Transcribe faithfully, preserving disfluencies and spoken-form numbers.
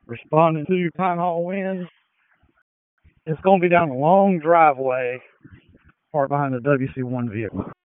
responding to Pine Hall winds. It's going to be down a long driveway parked behind the W C one vehicle.